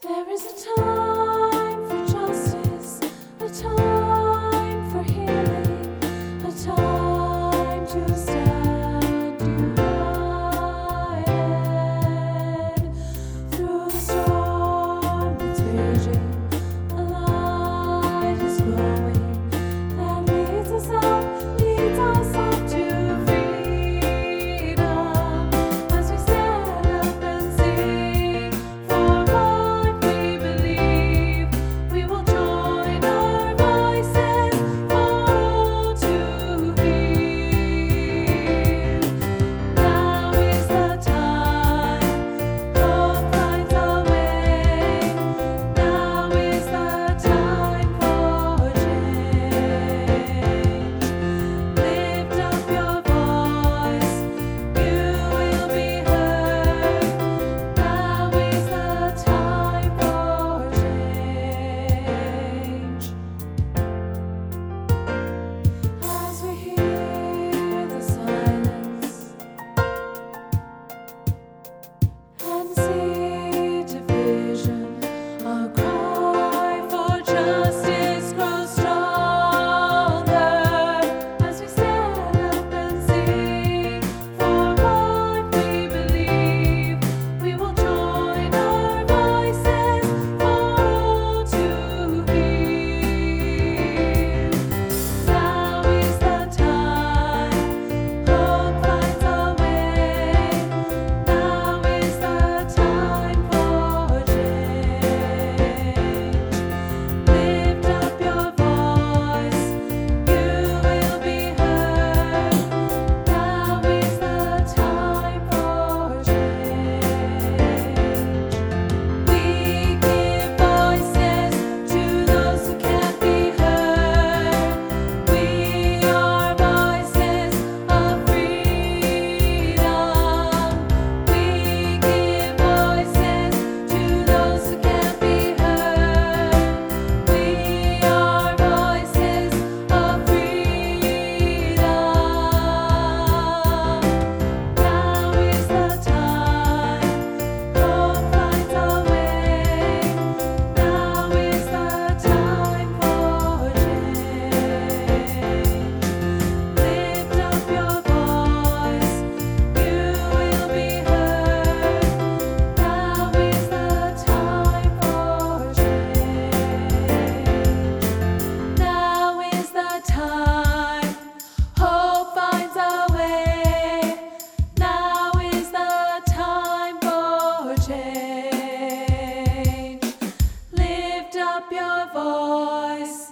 There is a time for justice, a time for healing, a time to stand united. Through the storm that's raging, a light is glowing that leads us up to freedom. As we stand up and sing for what we believe, we will join our voices for all to hear. Now is the time, hope finds a way. Now is the time for change. Lift up your voice, you will be heard. Now is the time for change. As we hear the silence and see division, our cry for justice grows stronger. As we stand up and sing for what we believe, we will join our voices for all to hear. Now is the time, hope finds a way. Now is the time for change. Lift up your voice, you will be heard. Now is the time for change. We give voices to those who can't be heard. We are voices of freedom. We give voices to those who can't be heard. We are voices of freedom. Now is the time, hope finds a way. Now is the time for change. Lift up your voice, you will be heard. Now is the time for change. Now is the time, hope finds a way. Now is the time for change. Lift up your voice.